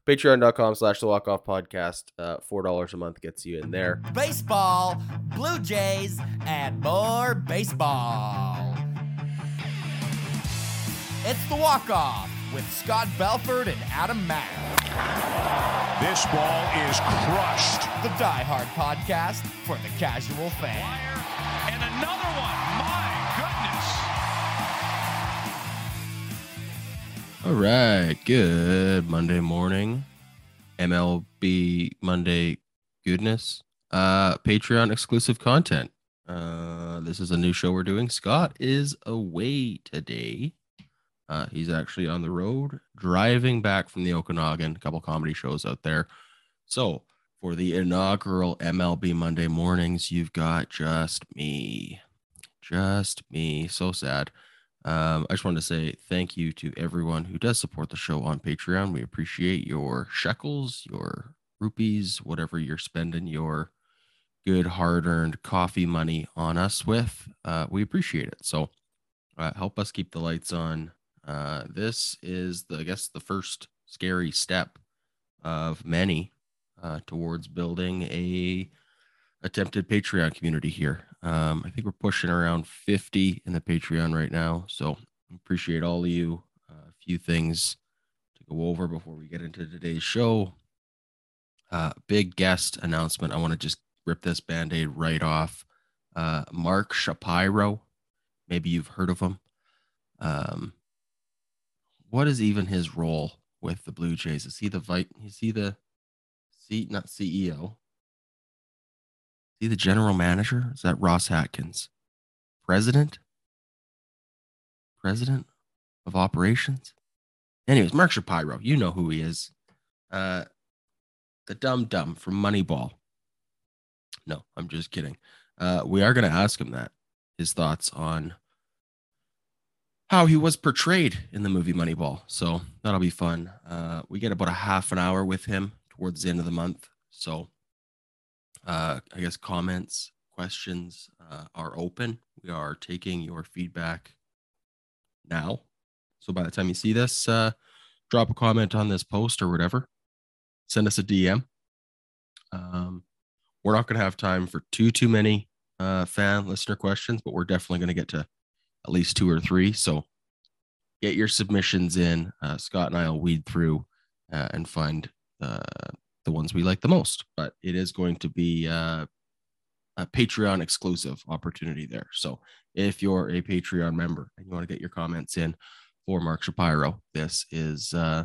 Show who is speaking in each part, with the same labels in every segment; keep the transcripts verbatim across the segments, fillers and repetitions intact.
Speaker 1: Patreon.com slash the Walk Off Podcast. Uh, four dollars a month gets you in there.
Speaker 2: Baseball, Blue Jays, and more baseball. It's the Walk Off with Scott Belford and Adam Mack.
Speaker 3: This ball is crushed.
Speaker 2: The Die Hard podcast for the casual fan.
Speaker 3: And another one. My goodness.
Speaker 1: All right. Good Monday morning. M L B Monday goodness. Uh, Patreon exclusive content. Uh, this is a new show we're doing. Scott is away today. Uh, he's actually on the road, driving back from the Okanagan, a couple comedy shows out there. So for the inaugural M L B Monday mornings, you've got just me, just me. So sad. Um, I just wanted to say thank you to everyone who does support the show on Patreon. We appreciate your shekels, your rupees, whatever you're spending your good hard-earned coffee money on us with. Uh, we appreciate it. So uh, help us keep the lights on. Uh, this is, the, I guess, the first scary step of many uh, towards building a attempted Patreon community here. Um, I think we're pushing around fifty in the Patreon right now. So appreciate all of you. A uh, few things to go over before we get into today's show. Uh, big guest announcement. I want to just rip this Band-Aid right off. Uh, Mark Shapiro. Maybe you've heard of him. Um, What is even his role with the Blue Jays? Is he the vice? Is he the C? Not C E O. Is he the general manager? Is that Ross Atkins? President? President of operations? Anyways, Mark Shapiro. You know who he is. Uh, the dumb dumb from Moneyball. No, I'm just kidding. Uh, we are going to ask him that. His thoughts on how he was portrayed in the movie Moneyball. So that'll be fun. Uh, we get about a half an hour with him towards the end of the month. So uh, I guess comments, questions uh, are open. We are taking your feedback now. So by the time you see this, uh, drop a comment on this post or whatever. Send us a D M. Um, we're not going to have time for too, too many uh, fan listener questions, but we're definitely going to get to at least two or three. So get your submissions in. Uh, Scott and I will weed through uh, and find uh, the ones we like the most. But it is going to be uh, a Patreon exclusive opportunity there. So if you're a Patreon member and you want to get your comments in for Mark Shapiro, this is uh,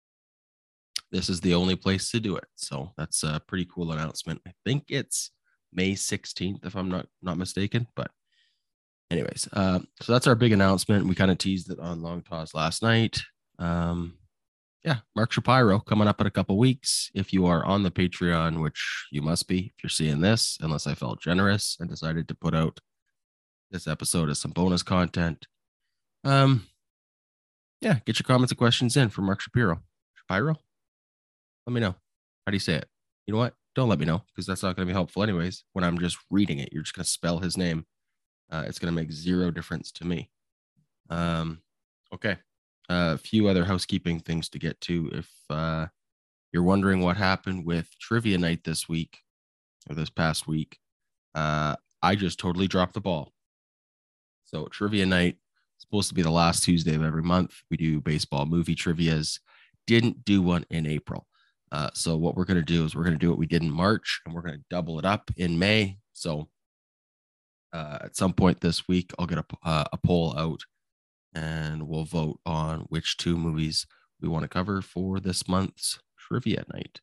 Speaker 1: this is the only place to do it. So that's a pretty cool announcement. I think it's May sixteenth, if I'm not not mistaken, but anyways, uh, so that's our big announcement. We kind of teased it on Long Toss last night. Um, yeah, Mark Shapiro coming up in a couple weeks. If you are on the Patreon, which you must be if you're seeing this, unless I felt generous and decided to put out this episode as some bonus content. Um, yeah, get your comments and questions in for Mark Shapiro. Shapiro? Let me know. How do you say it? You know what? Don't let me know, because that's not going to be helpful anyways. When I'm just reading it, you're just going to spell his name. Uh, it's going to make zero difference to me. Um, okay. A uh, few other housekeeping things to get to. If uh, you're wondering what happened with trivia night this week or this past week, uh, I just totally dropped the ball. So trivia night is supposed to be the last Tuesday of every month. We do baseball movie trivias. Didn't do one in April. Uh, so what we're going to do is we're going to do what we did in March, and we're going to double it up in May. So Uh, at some point this week, I'll get a, uh, a poll out and we'll vote on which two movies we want to cover for this month's trivia night.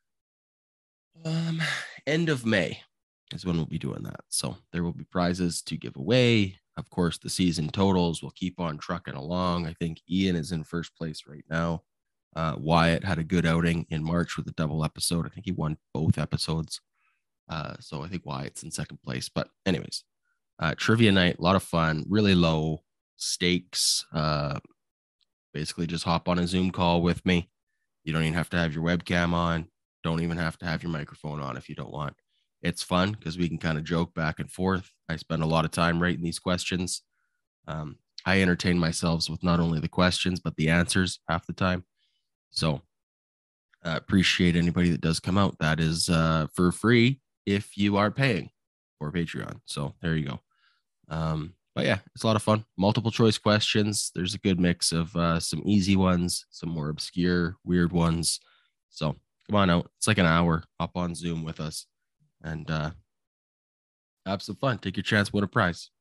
Speaker 1: Um, end of May is when we'll be doing that. So there will be prizes to give away. Of course, the season totals will keep on trucking along. I think Ian is in first place right now. Uh, Wyatt had a good outing in March with a double episode. I think he won both episodes. Uh, so I think Wyatt's in second place. But anyways, uh, trivia night, a lot of fun, really low stakes. Uh, basically just hop on a Zoom call with me. You don't even have to have your webcam on. Don't even have to have your microphone on if you don't want. It's fun because we can kind of joke back and forth. I spend a lot of time writing these questions. Um, I entertain myself with not only the questions, but the answers half the time. So Uh, appreciate anybody that does come out. That is uh, for free if you are paying for Patreon. So there you go. Um, but yeah, it's a lot of fun. Multiple choice questions. There's a good mix of uh, some easy ones, some more obscure, weird ones. So come on out. It's like an hour. Hop on Zoom with us and uh, have some fun. Take your chance, win a prize.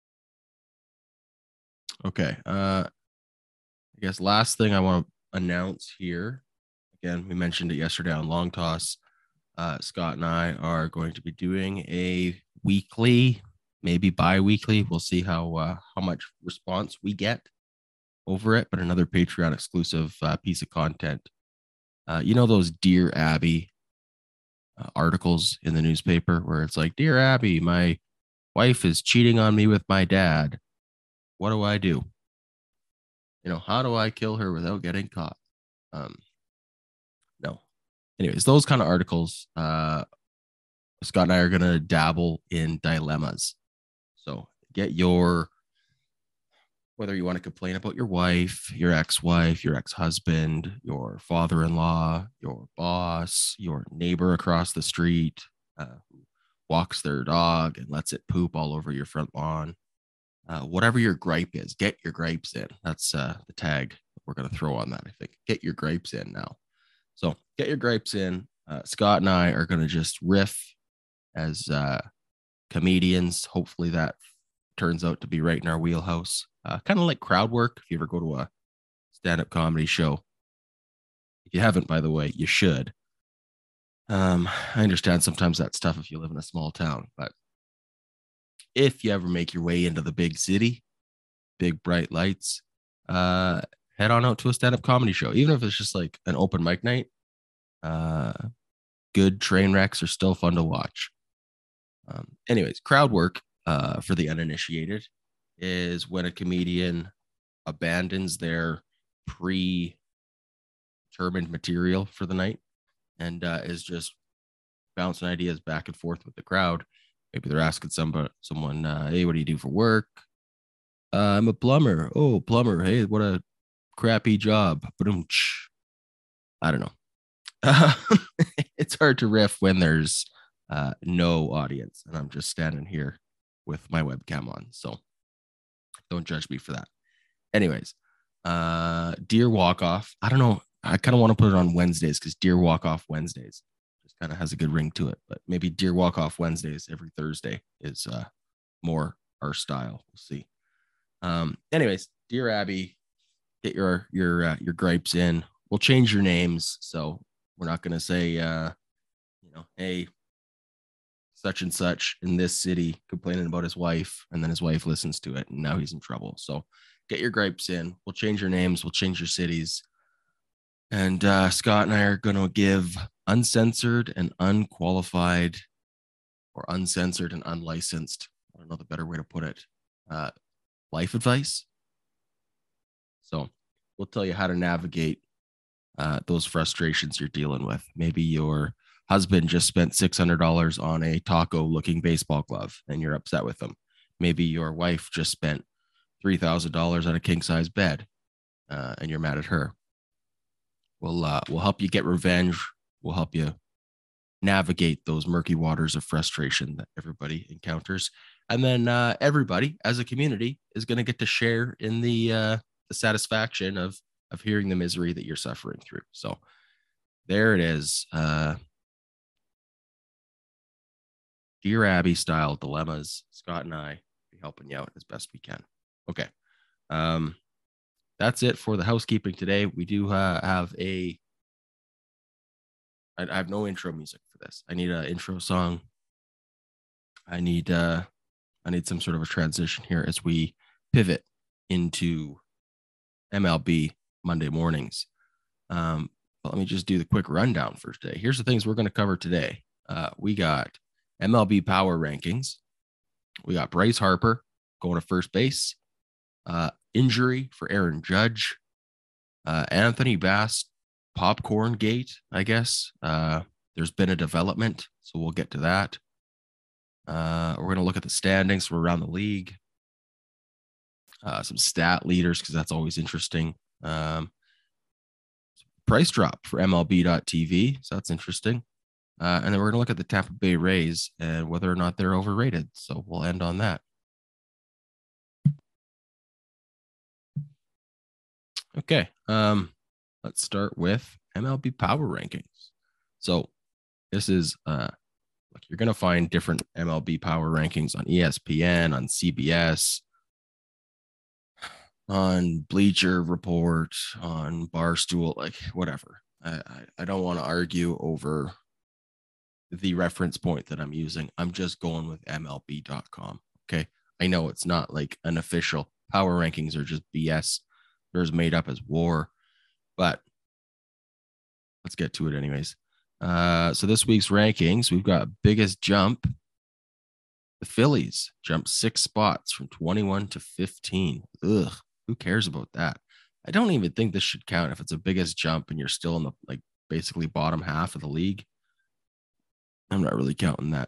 Speaker 1: Okay. Uh, I guess last thing I want to announce here. Again, we mentioned it yesterday on Long Toss. Uh, Scott and I are going to be doing a weekly, maybe bi-weekly. We'll see how uh, how much response we get over it, but another Patreon exclusive uh, piece of content. Uh, you know those Dear Abby uh, articles in the newspaper where it's like, Dear Abby, my wife is cheating on me with my dad. What do I do? You know, how do I kill her without getting caught? Um, no. Anyways, those kind of articles, uh, Scott and I are going to dabble in dilemmas. So get your, whether you want to complain about your wife, your ex-wife, your ex-husband, your father-in-law, your boss, your neighbor across the street, uh, who walks their dog and lets it poop all over your front lawn. Uh, whatever your gripe is, get your gripes in. That's uh, the tag we're going to throw on that, I think. Get your gripes in now. So get your gripes in. Uh, Scott and I are going to just riff as uh, comedians. Hopefully that turns out to be right in our wheelhouse. Uh, kind of like crowd work. If you ever go to a stand-up comedy show. If you haven't, by the way, you should. Um, I understand sometimes that's tough if you live in a small town, but if you ever make your way into the big city, big bright lights, uh, head on out to a stand-up comedy show, even if it's just like an open mic night. Uh, good train wrecks are still fun to watch. Um, anyways, crowd work uh, for the uninitiated is when a comedian abandons their pre-determined material for the night and uh, is just bouncing ideas back and forth with the crowd. Maybe they're asking somebody, someone, uh, hey, what do you do for work? Uh, I'm a plumber. Oh, plumber. Hey, what a crappy job. I don't know. Uh, it's hard to riff when there's uh, no audience and I'm just standing here with my webcam on. So don't judge me for that. Anyways, uh, Dear Walk Off. I don't know. I kind of want to put it on Wednesdays because Dear Walk Off Wednesdays just kind of has a good ring to it. But maybe Dear Walk Off Wednesdays every Thursday is uh, more our style. We'll see. Um, anyways, Dear Abby, get your your uh, your gripes in. We'll change your names, so we're not going to say, uh, you know, hey, such and such in this city complaining about his wife, and then his wife listens to it, and now he's in trouble. So get your gripes in. We'll change your names. We'll change your cities. And uh, Scott and I are going to give uncensored and unqualified or uncensored and unlicensed, I don't know the better way to put it, uh, life advice. So we'll tell you how to navigate uh, those frustrations you're dealing with. Maybe your husband just spent six hundred dollars on a taco looking baseball glove and you're upset with them. Maybe your wife just spent three thousand dollars on a king size bed uh, and you're mad at her. We'll, uh, we'll help you get revenge. We'll help you navigate those murky waters of frustration that everybody encounters. And then uh, everybody as a community is going to get to share in the, uh, the satisfaction of, of hearing the misery that you're suffering through. So there it is. Uh, Dear Abby style dilemmas. Scott and I be helping you out as best we can. Okay. Um, that's it for the housekeeping today. We do uh, have a, I, I have no intro music for this. I need an intro song. I need, uh, I need some sort of a transition here as we pivot into M L B Monday mornings. Um, but let me just do the quick rundown for today. Here's the things we're going to cover today. Uh, we got M L B power rankings. We got Bryce Harper going to first base. Uh, injury for Aaron Judge. Uh, Anthony Bass popcorn gate, I guess. Uh, there's been a development, so we'll get to that. Uh, we're going to look at the standings from around the league. Uh, some stat leaders, because that's always interesting. Um, price drop for M L B dot T V. So that's interesting. Uh, and then we're going to look at the Tampa Bay Rays and whether or not they're overrated. So we'll end on that. Okay. Um, let's start with M L B Power Rankings. So this is uh, like you're going to find different M L B Power Rankings on E S P N, on C B S, on Bleacher Report, on Barstool, like whatever. I, I, I don't want to argue over the reference point that I'm using. I'm just going with M L B dot com. Okay. I know it's not like an official power rankings are just B S. They're made up as war, but let's get to it anyways. Uh, so this week's rankings, we've got biggest jump. The Phillies jumped six spots from twenty-one to fifteen. Ugh, who cares about that? I don't even think this should count if it's a biggest jump and you're still in the like basically bottom half of the league. I'm not really counting that.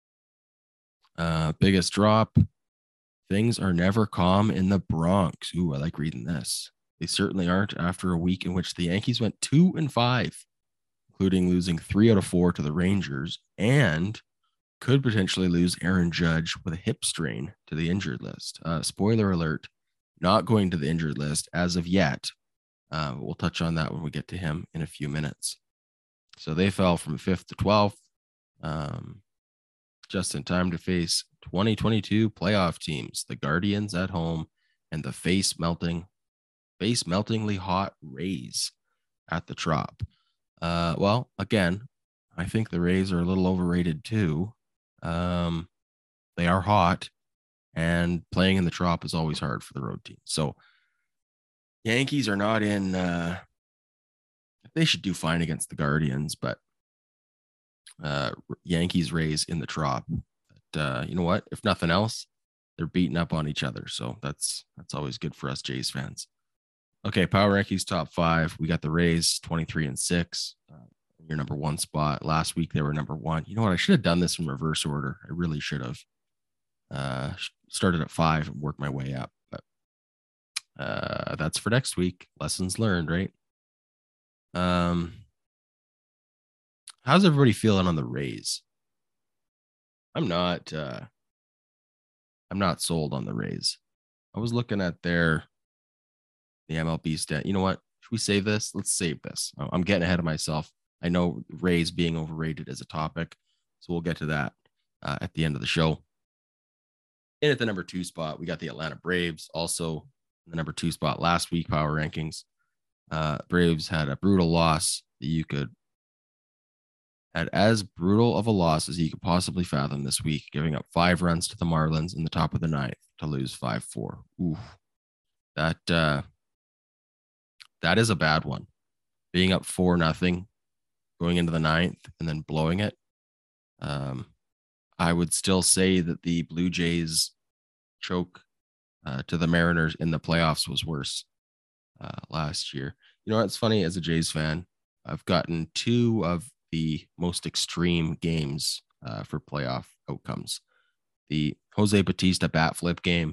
Speaker 1: Uh, biggest drop. Things are never calm in the Bronx. Ooh, I like reading this. They certainly aren't after a week in which the Yankees went two and five, including losing three out of four to the Rangers, and could potentially lose Aaron Judge with a hip strain to the injured list. Uh, spoiler alert, not going to the injured list as of yet. Uh, we'll touch on that when we get to him in a few minutes. So they fell from fifth to twelfth, um, just in time to face twenty twenty-two playoff teams, the Guardians at home and the face melting, face meltingly hot Rays at the Trop. Uh, well, again, I think the Rays are a little overrated too. Um, they are hot, and playing in the Trop is always hard for the road team. So Yankees are not in. Uh, they should do fine against the Guardians, but uh, Yankees Rays in the Trop. But uh, you know what? If nothing else, they're beating up on each other, so that's that's always good for us Jays fans. Okay, Power Rankings top five. We got the Rays twenty-three and six. Uh, your number one spot. Last week they were number one. You know what? I should have done this in reverse order. I really should have. Uh, started at five and worked my way up. But uh, that's for next week. Lessons learned, right? Um, how's everybody feeling on the Rays? I'm not. Uh, I'm not sold on the Rays. I was looking at their the M L B stat. You know what? Should we save this? Let's save this. I'm getting ahead of myself. I know Rays being overrated is a topic, so we'll get to that uh, at the end of the show. And at the number two spot, we got the Atlanta Braves, also in the number two spot last week, power rankings. Uh, Braves had a brutal loss that you could had as brutal of a loss as you could possibly fathom this week, giving up five runs to the Marlins in the top of the ninth to lose five four. Ooh, that uh, that is a bad one. Being up four nothing, going into the ninth, and then blowing it. Um, I would still say that the Blue Jays choke uh, to the Mariners in the playoffs was worse uh, last year. You know what's funny? As a Jays fan, I've gotten two of the most extreme games uh, for playoff outcomes. The Jose Bautista bat flip game,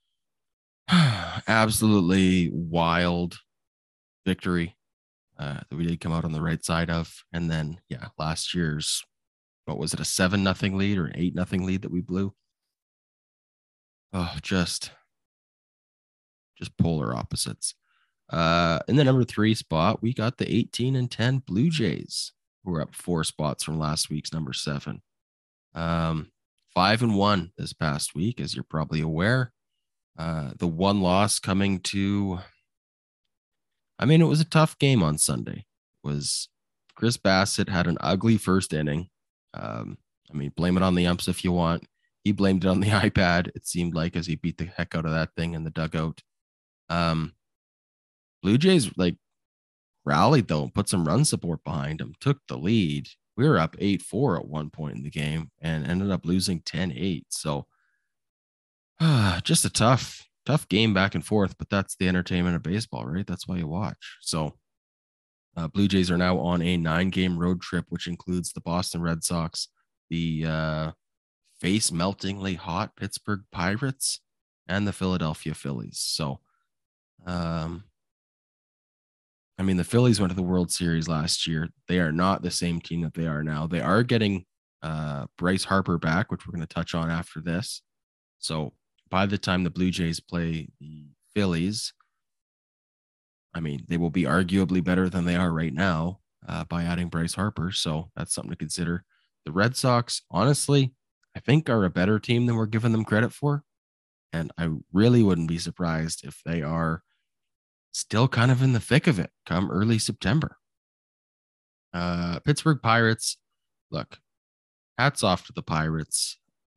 Speaker 1: absolutely wild victory uh, that we did come out on the right side of. And then, yeah, last year's, what was it, a seven nothing lead or an eight nothing lead that we blew? Oh, just, just polar opposites. Uh, in the number three spot, we got the eighteen and ten Blue Jays, who were up four spots from last week's number seven. Um, five and one this past week, as you're probably aware. Uh, the one loss coming to, I mean, it was a tough game on Sunday. It was Chris Bassett had an ugly first inning. Um, I mean, blame it on the umps if you want. He blamed it on the iPad, it seemed like, as he beat the heck out of that thing in the dugout. Um, Blue Jays, like, rallied, though, and put some run support behind him, took the lead. We were up eight four at one point in the game and ended up losing ten eight. So uh, just a tough, tough game back and forth, but that's the entertainment of baseball, right? That's why you watch. So uh, Blue Jays are now on a nine-game road trip, which includes the Boston Red Sox, the uh, face-meltingly hot Pittsburgh Pirates, and the Philadelphia Phillies. So um, I mean, the Phillies went to the World Series last year. They are not the same team that they are now. They are getting uh, Bryce Harper back, which we're going to touch on after this. So by the time the Blue Jays play the Phillies, I mean, they will be arguably better than they are right now uh, by adding Bryce Harper. So that's something to consider. The Red Sox, honestly, I think are a better team than we're giving them credit for. And I really wouldn't be surprised if they are still kind of in the thick of it come early September. Uh, Pittsburgh Pirates, look, hats off to the Pirates.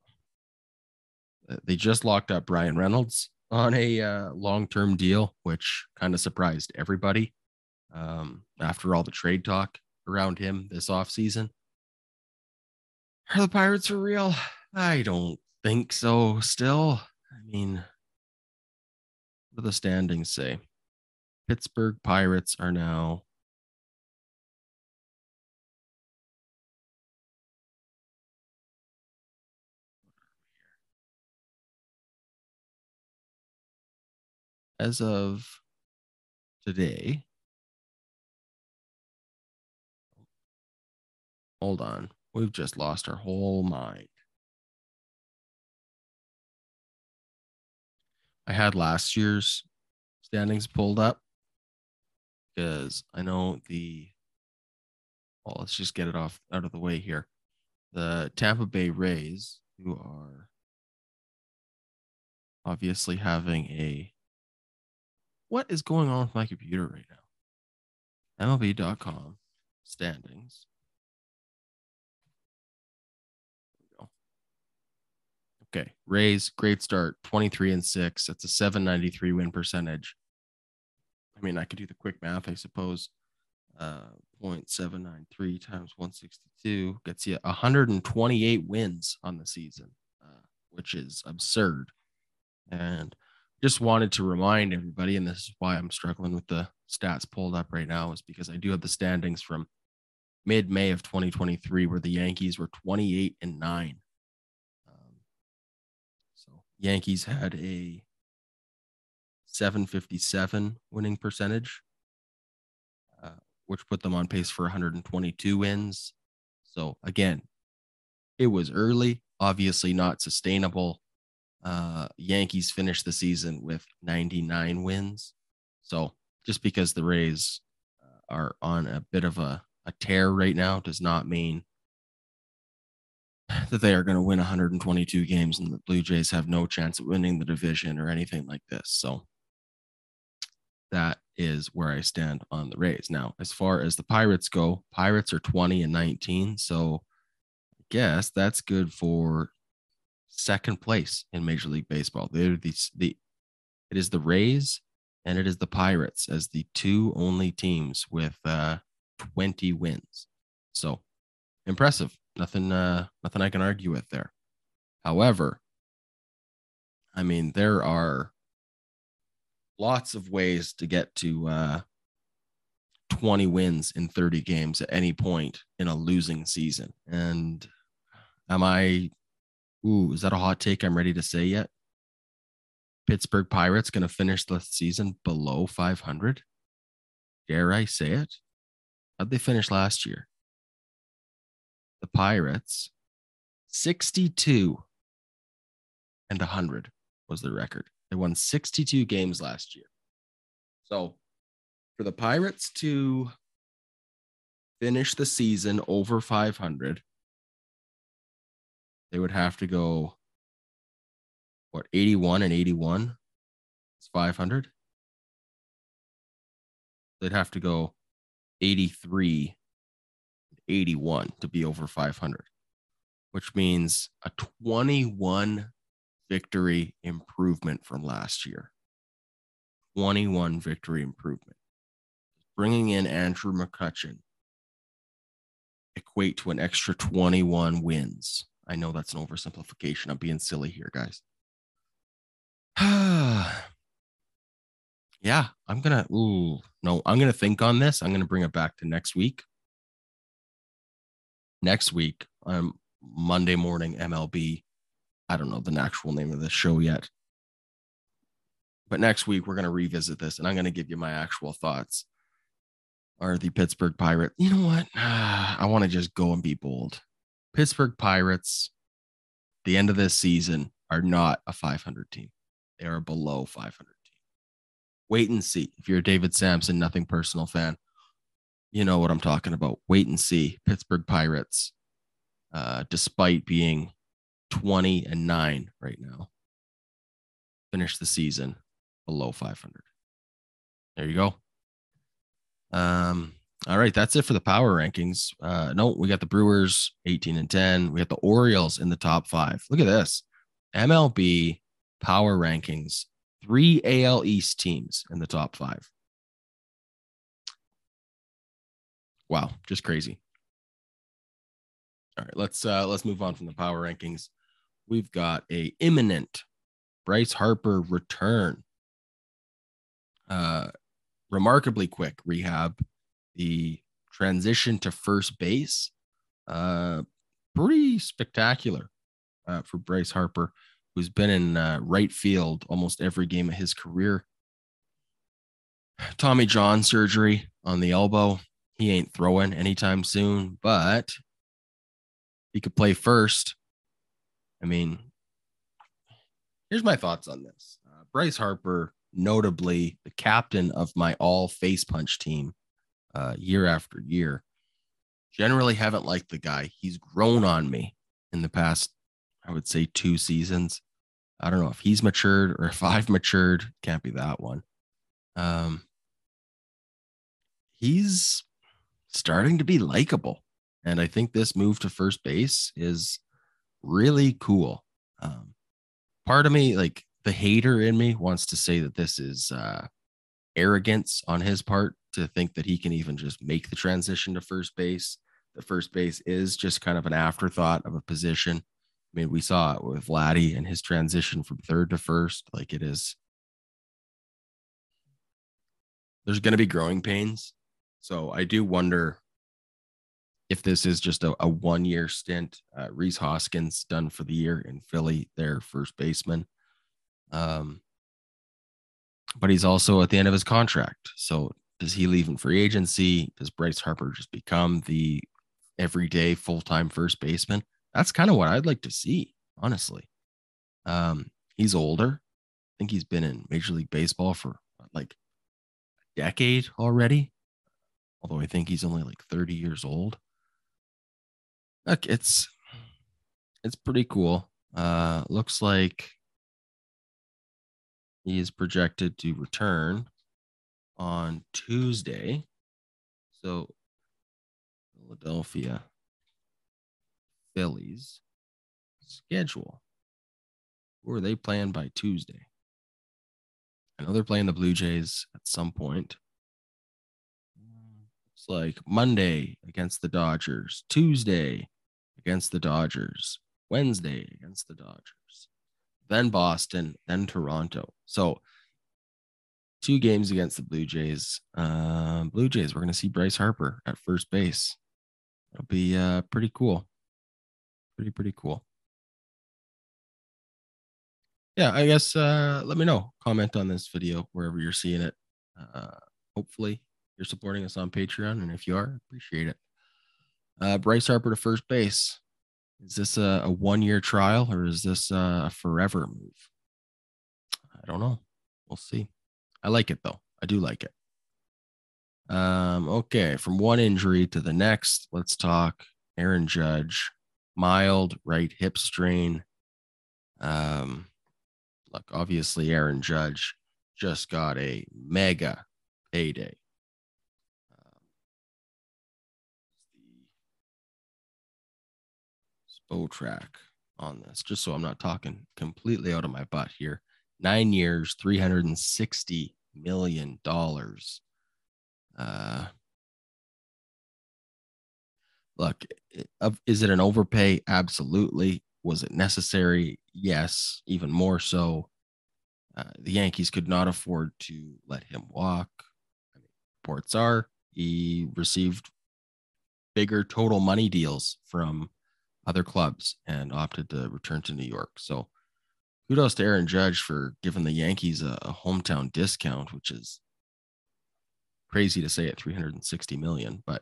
Speaker 1: They just locked up Brian Reynolds on a uh, long-term deal, which kind of surprised everybody um, after all the trade talk around him this offseason. Are the Pirates for real? I don't think so still. I mean, what do the standings say? Pittsburgh Pirates are now as of today. Hold on. We've just lost our whole mind. I had last year's standings pulled up because I know the, well, let's just get it off out of the way here. The Tampa Bay Rays, who are obviously having a, what is going on with my computer right now? M L B dot com standings. Okay, Rays, great start, twenty-three and six. That's a seven ninety-three win percentage. I mean, I could do the quick math, I suppose. Uh, zero point seven nine three times one sixty-two gets you one hundred twenty-eight wins on the season, uh, which is absurd. And just wanted to remind everybody, and this is why I'm struggling with the stats pulled up right now, is because I do have the standings from mid-May of twenty twenty-three, where the Yankees were twenty-eight and nine. Um, so Yankees had a seven fifty-seven winning percentage, uh, which put them on pace for one hundred twenty-two wins. So again, it was early, obviously not sustainable. Uh, Yankees finished the season with ninety-nine wins. So just because the Rays uh, are on a bit of a, a tear right now does not mean that they are going to win one hundred twenty-two games and the Blue Jays have no chance of winning the division or anything like this. So that is where I stand on the Rays. Now, as far as the Pirates go, Pirates are twenty and nineteen. So I guess that's good for second place in Major League Baseball. They're the, the it is the Rays and it is the Pirates as the two only teams with uh, twenty wins. So impressive. Nothing, uh, nothing I can argue with there. However, I mean, there are lots of ways to get to uh, twenty wins in thirty games at any point in a losing season. And am I, ooh, is that a hot take I'm ready to say yet? Pittsburgh Pirates going to finish the season below five hundred? Dare I say it? How'd they finish last year? The Pirates, sixty-two and one hundred was the record. They won sixty-two games last year. So for the Pirates to finish the season over five hundred, they would have to go, what, eighty-one and eighty-one? It's five hundred. They'd have to go eighty-three, eighty-one to be over five hundred, which means a twenty-one victory improvement from last year. twenty-one victory improvement. Bringing in Andrew McCutchen equate to an extra twenty-one wins. I know that's an oversimplification. I'm being silly here, guys. Yeah, I'm going to, ooh, no, I'm going to think on this. I'm going to bring it back to next week. Next week, um, Monday morning M L B. I don't know the actual name of the show yet. But next week, we're going to revisit this, and I'm going to give you my actual thoughts are the Pittsburgh Pirates. You know what? I want to just go and be bold. Pittsburgh Pirates, the end of this season, are not a five hundred team. They are below five hundred team. Wait and see. If you're a David Samson, nothing personal fan, you know what I'm talking about. Wait and see. Pittsburgh Pirates, uh, despite being twenty and nine right now, finish the season below five hundred. There you go. Um, all right, that's it for the power rankings. Uh, no, we got the Brewers eighteen and ten. We got the Orioles in the top five. Look at this. M L B power rankings, three A L East teams in the top five. Wow, just crazy. All right, let's uh, let's move on from the power rankings. We've got a imminent Bryce Harper return. Uh, remarkably quick rehab. The transition to first base, uh, pretty spectacular uh, for Bryce Harper, who's been in uh, right field almost every game of his career. Tommy John surgery on the elbow. He ain't throwing anytime soon, but he could play first. I mean, here's my thoughts on this. Uh, Bryce Harper, notably the captain of my all face punch team uh, year after year, generally haven't liked the guy. He's grown on me in the past, I would say, two seasons. I don't know if he's matured or if I've matured. Can't be that one. Um, he's starting to be likable. And I think this move to first base is really cool. Um, part of me, like the hater in me, wants to say that this is uh, arrogance on his part to think that he can even just make the transition to first base. The first base is just kind of an afterthought of a position. I mean, we saw it with Vladdy and his transition from third to first. Like it is, there's going to be growing pains. So I do wonder if this is just a, a one-year stint. uh, Rhys Hoskins done for the year in Philly, their first baseman. Um, but he's also at the end of his contract. So does he leave in free agency? Does Bryce Harper just become the everyday full-time first baseman? That's kind of what I'd like to see, honestly. Um, he's older. I think he's been in Major League Baseball for like a decade already. Although I think he's only like thirty years old. Look, it's it's pretty cool. Uh, looks like he is projected to return on Tuesday. So Philadelphia Phillies schedule. Who are they playing by Tuesday? I know they're playing the Blue Jays at some point. It's like Monday against the Dodgers, Tuesday against the Dodgers, Wednesday against the Dodgers, then Boston, then Toronto. So two games against the Blue Jays. Uh, Blue Jays, we're going to see Bryce Harper at first base. It'll be uh, pretty cool. Pretty, pretty cool. Yeah, I guess uh, let me know. Comment on this video wherever you're seeing it. Uh, hopefully you're supporting us on Patreon, and if you are, appreciate it. Uh, Bryce Harper to first base. Is this a, a one-year trial, or is this a forever move? I don't know. We'll see. I like it, though. I do like it. Um, okay, from one injury to the next, let's talk Aaron Judge. Mild right hip strain. Um, look, obviously Aaron Judge just got a mega payday. Um, the Spotrac on this, just so I'm not talking completely out of my butt here. Nine years, three hundred sixty million dollars. Uh, look, is it an overpay? Absolutely. Was it necessary? Yes, even more so. Uh, the Yankees could not afford to let him walk. I mean, reports are he received bigger total money deals from other clubs and opted to return to New York. So kudos to Aaron Judge for giving the Yankees a, a hometown discount, which is crazy to say at three hundred sixty million, but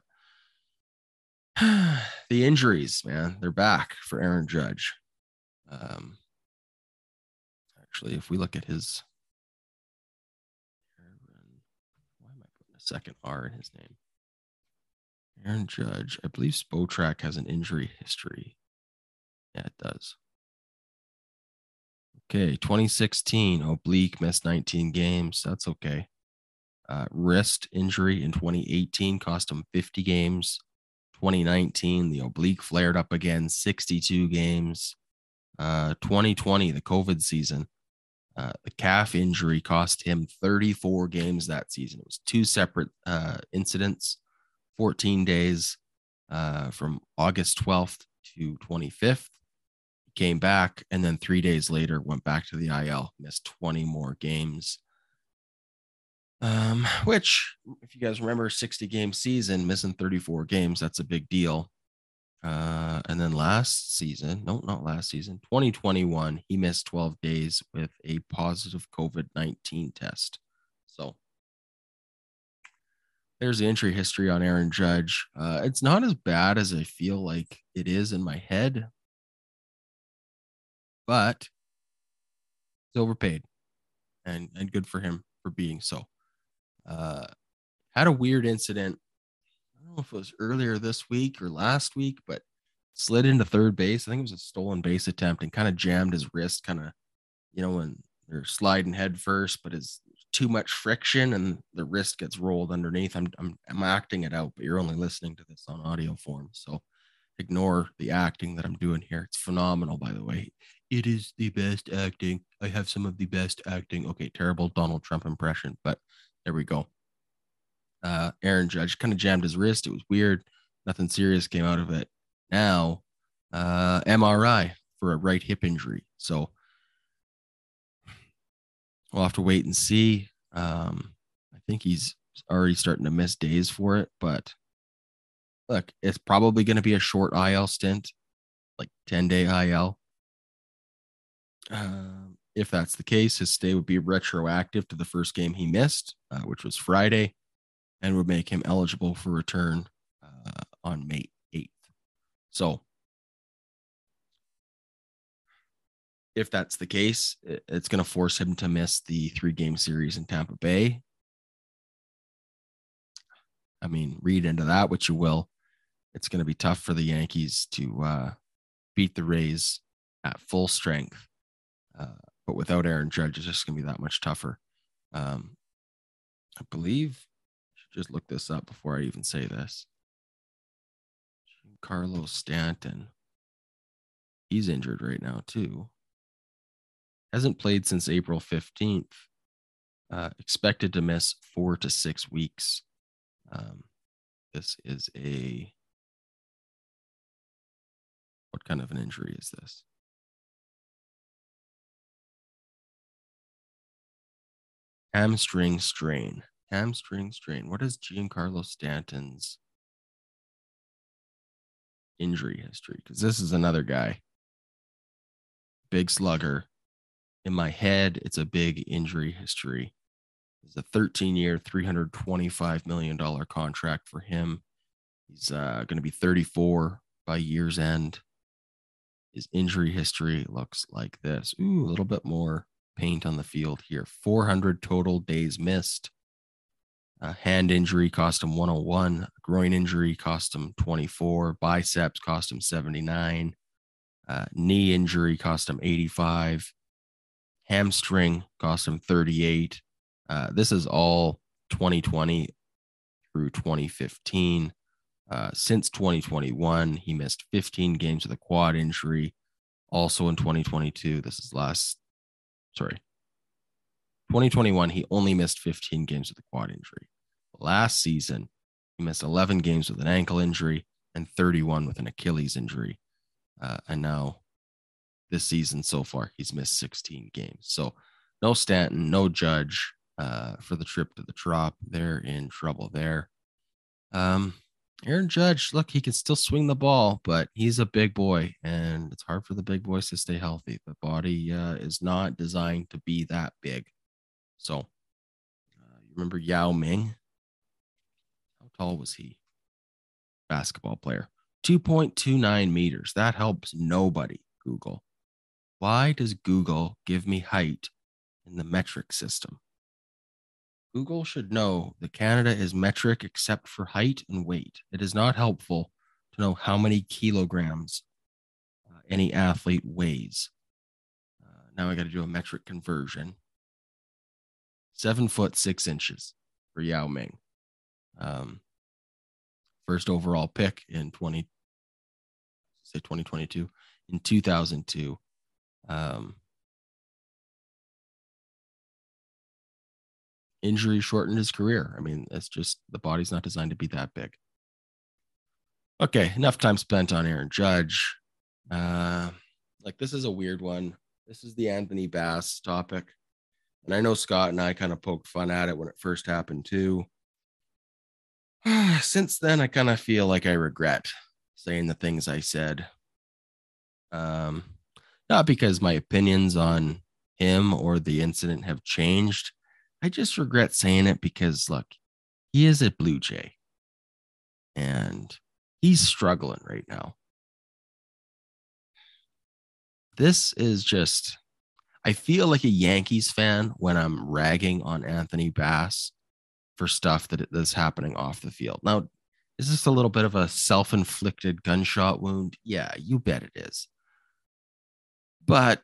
Speaker 1: the injuries, man, they're back for Aaron Judge. Um, actually, if we look at his, why am I putting a second R in his name? Aaron Judge, I believe Spotrac has an injury history. Yeah, it does. Okay, twenty sixteen, oblique, missed nineteen games. That's okay. Uh, wrist injury in twenty eighteen cost him fifty games. twenty nineteen, the oblique flared up again, sixty-two games. Uh, twenty twenty, the COVID season, uh, the calf injury cost him thirty-four games that season. It was two separate uh, incidents, fourteen days uh, from August twelfth to twenty-fifth. Came back, and then three days later went back to the I L, missed twenty more games. Um, which, if you guys remember, sixty game season, missing thirty-four games, that's a big deal. Uh, and then last season, no, not last season, twenty twenty-one, he missed twelve days with a positive COVID nineteen test. So there's the injury history on Aaron Judge. Uh, it's not as bad as I feel like it is in my head, but he's overpaid, and, and good for him for being so. Uh, had a weird incident. I don't know if it was earlier this week or last week, but slid into third base. I think it was a stolen base attempt and kind of jammed his wrist, kind of, you know, when they're sliding head first, but it's too much friction and the wrist gets rolled underneath. I'm, I'm, I'm acting it out, but you're only listening to this on audio form. So ignore the acting that I'm doing here. It's phenomenal, by the way. It is the best acting. I have some of the best acting. Okay, terrible Donald Trump impression, but there we go. Uh, Aaron Judge kind of jammed his wrist. It was weird. Nothing serious came out of it. Now, uh, M R I for a right hip injury. So we'll have to wait and see. Um, I think he's already starting to miss days for it, but look, it's probably going to be a short I L stint, like ten day I L. Um, if that's the case, his stay would be retroactive to the first game he missed, uh, which was Friday, and would make him eligible for return uh, on May eighth. So if that's the case, it's going to force him to miss the three-game series in Tampa Bay. I mean, read into that what you will. It's going to be tough for the Yankees to uh, beat the Rays at full strength. Uh, but without Aaron Judge, it's just going to be that much tougher. Um, I believe, I should just look this up before I even say this. Carlos Stanton, he's injured right now too. Hasn't played since April fifteenth. Uh, expected to miss four to six weeks. Um, this is a, what kind of an injury is this? Hamstring strain. Hamstring strain. What is Giancarlo Stanton's injury history? Because this is another guy. Big slugger. In my head, it's a big injury history. It's a thirteen year, three hundred twenty-five million dollars contract for him. He's uh, going to be thirty-four by year's end. His injury history looks like this. Ooh, a little bit more paint on the field here. four hundred total days missed. A hand injury cost him one oh one. Groin injury cost him twenty-four. Biceps cost him seventy-nine. Uh, knee injury cost him eighty-five. Hamstring cost him thirty-eight. Uh, this is all twenty twenty through twenty fifteen. Uh, since twenty twenty-one, he missed fifteen games with a quad injury. Also in twenty twenty-two, this is last, sorry, twenty twenty-one, he only missed fifteen games with a quad injury. Last season, he missed eleven games with an ankle injury and thirty-one with an Achilles injury. Uh, and now this season so far, he's missed sixteen games. So no Stanton, no Judge uh, for the trip to the Trop. They're in trouble there. Um, Aaron Judge, look, he can still swing the ball, but he's a big boy, and it's hard for the big boys to stay healthy. The body uh, is not designed to be that big. So uh, you remember Yao Ming? tall was he? Basketball player. two point two nine meters. That helps nobody, Google. Why does Google give me height in the metric system? Google should know that Canada is metric except for height and weight. It is not helpful to know how many kilograms uh, any athlete weighs. Uh, now I got to do a metric conversion. Seven foot six inches for Yao Ming. Um, first overall pick in twenty, say twenty twenty-two, in two thousand two. Um, injury shortened his career. I mean, it's just the body's not designed to be that big. Okay, enough time spent on Aaron Judge. Uh, like this is a weird one. This is the Anthony Bass topic. And I know Scott and I kind of poked fun at it when it first happened too. Since then, I kind of feel like I regret saying the things I said. Um, not because my opinions on him or the incident have changed. I just regret saying it because, look, he is a Blue Jay. And he's struggling right now. This is just, I feel like a Yankees fan when I'm ragging on Anthony Bass for stuff that is happening off the field. Now, is this a little bit of a self-inflicted gunshot wound? Yeah, you bet it is. But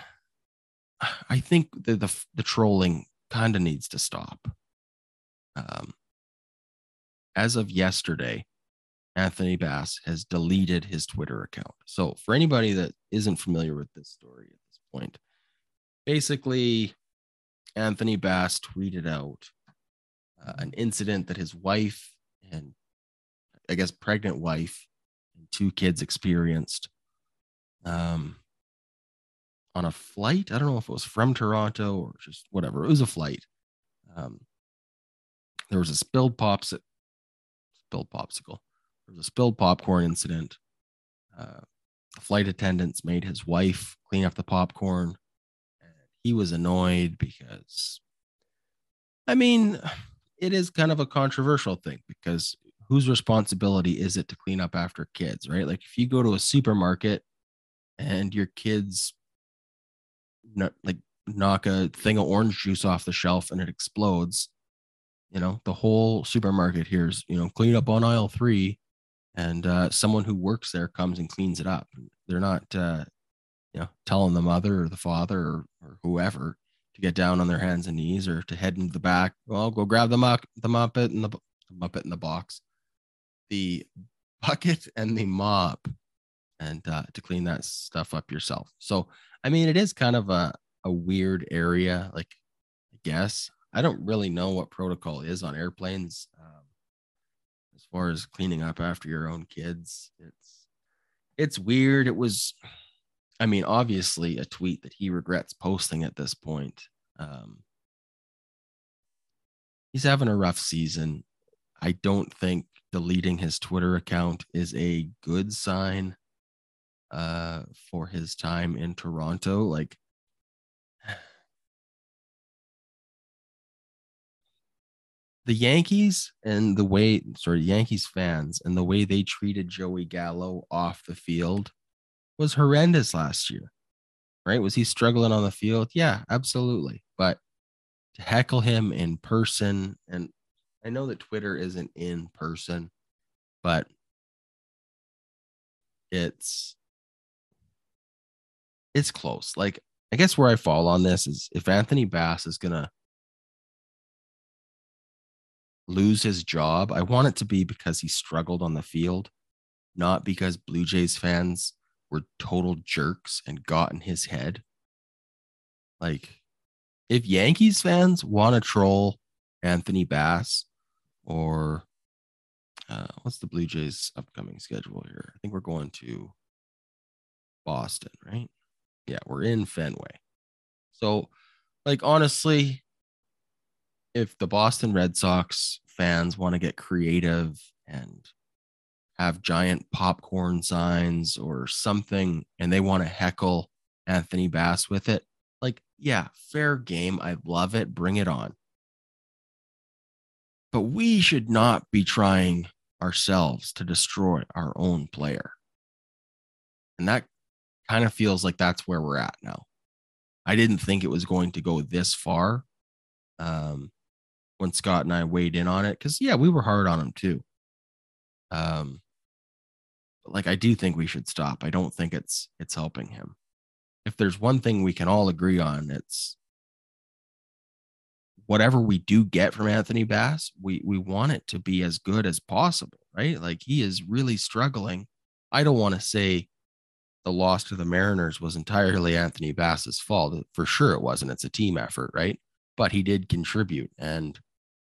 Speaker 1: I think the the, the trolling kind of needs to stop. Um, as of yesterday, Anthony Bass has deleted his Twitter account. So for anybody that isn't familiar with this story at this point, basically, Anthony Bass tweeted out uh, an incident that his wife and I guess pregnant wife and two kids experienced um, on a flight. I don't know if it was from Toronto or just whatever. It was a flight. Um, there was a spilled pops, spilled popsicle. There was a spilled popcorn incident. Uh, the flight attendants made his wife clean up the popcorn. And he was annoyed because, I mean, it is kind of a controversial thing because whose responsibility is it to clean up after kids, right? Like if you go to a supermarket and your kids not, like knock a thing of orange juice off the shelf and it explodes, you know, the whole supermarket hears, you know, clean up on aisle three. And uh, someone who works there comes and cleans it up. They're not, uh, you know, telling the mother or the father or, or whoever to get down on their hands and knees or to head into the back. Well, go grab the muck, the muppet and the, the muppet in the box, the bucket and the mop, and uh, to clean that stuff up yourself. So, I mean, it is kind of a, a weird area. Like, I guess I don't really know what protocol is on airplanes. Um, as far as cleaning up after your own kids, it's it's weird. It was, I mean, obviously a tweet that he regrets posting at this point. Um, he's having a rough season. I don't think deleting his Twitter account is a good sign uh, for his time in Toronto. Like, the Yankees and the way, sorry, Yankees fans and the way they treated Joey Gallo off the field was horrendous last year, right? Was he struggling on the field? Yeah, absolutely. But to heckle him in person, and I know that Twitter isn't in person, but it's, it's close. Like, I guess where I fall on this is if Anthony Bass is going to lose his job, I want it to be because he struggled on the field, not because Blue Jays fans were total jerks and got in his head. Like, if Yankees fans want to troll Anthony Bass or uh, what's the Blue Jays upcoming schedule here? I think we're going to Boston, right? Yeah, we're in Fenway. So, like, honestly, if the Boston Red Sox fans want to get creative and have giant popcorn signs or something, and they want to heckle Anthony Bass with it, like, yeah, fair game. I love it. Bring it on. but we should not be trying ourselves to destroy our own player. And that kind of feels like that's where we're at now. I didn't think it was going to go this far um, when Scott and I weighed in on it. Because, yeah, we were hard on him too. Um, but like, I do think we should stop. I don't think it's it's helping him. If there's one thing we can all agree on, it's whatever we do get from Anthony Bass, we we want it to be as good as possible, right? Like, he is really struggling. I don't want to say the loss to the Mariners was entirely Anthony Bass's fault. For sure it wasn't. It's a team effort, right? But he did contribute. And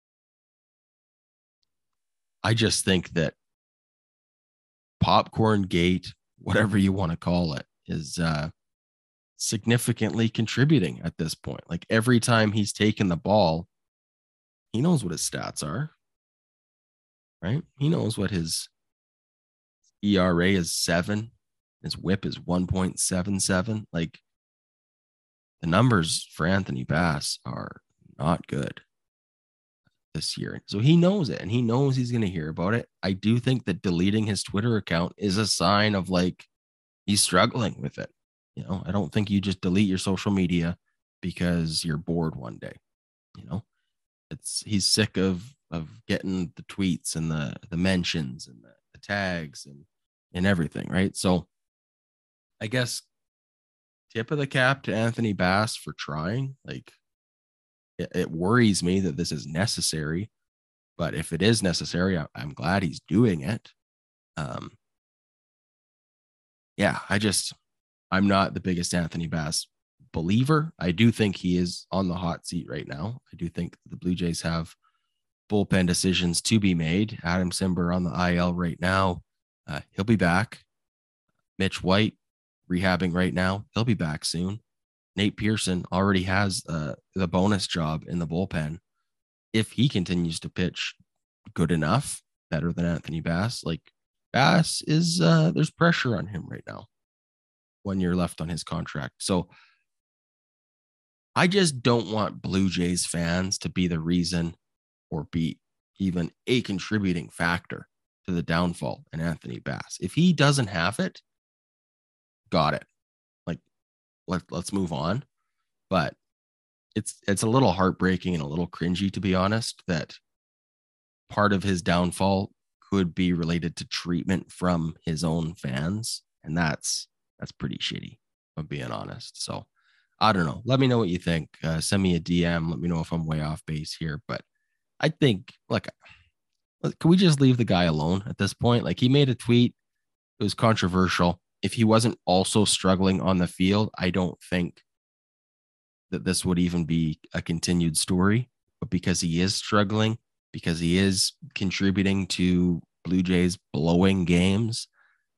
Speaker 1: I just think that Popcorn Gate, whatever you want to call it, is uh, significantly contributing at this point. Like, every time he's taken the ball, he knows what his stats are, right? He knows what his E R A is seven. His whip is one point seven seven. Like, the numbers for Anthony Bass are not good this year. So he knows it, and he knows he's going to hear about it. I do think that deleting his Twitter account is a sign of, like, he's struggling with it. You know, I don't think you just delete your social media because you're bored one day. You know, it's he's sick of of getting the tweets and the the mentions and the, the tags and and everything, right? So I guess tip of the cap to Anthony Bass for trying. Like, it, it worries me that this is necessary, but if it is necessary, I, I'm glad he's doing it. Um, yeah, I just, I'm not the biggest Anthony Bass believer. I do think he is on the hot seat right now. I do think the Blue Jays have bullpen decisions to be made. Adam Simber on the I L right now. Uh, he'll be back. Mitch White rehabbing right now. He'll be back soon. Nate Pearson already has uh, the bonus job in the bullpen. If he continues to pitch good enough, better than Anthony Bass, like, Bass is, uh, there's pressure on him right now. One year left on his contract. So I just don't want Blue Jays fans to be the reason or be even a contributing factor to the downfall in Anthony Bass. If he doesn't have it, got it. Like, let, let's move on. But it's it's a little heartbreaking and a little cringy, to be honest, that part of his downfall could be related to treatment from his own fans. And that's that's pretty shitty, if I'm being honest. So I don't know. Let me know what you think. Uh, send me a D M. Let me know if I'm way off base here. But I think, like, can we just leave the guy alone at this point? Like, he made a tweet. It was controversial. If he wasn't also struggling on the field, I don't think that this would even be a continued story. But because he is struggling, because he is contributing to Blue Jays blowing games,